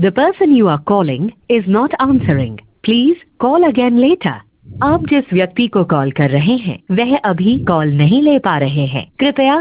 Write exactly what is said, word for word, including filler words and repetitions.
The person you are calling is not answering. Please call again later. आप जिस व्यक्ति को कॉल कर रहे हैं वह अभी कॉल नहीं ले पा रहे हैं, कृपया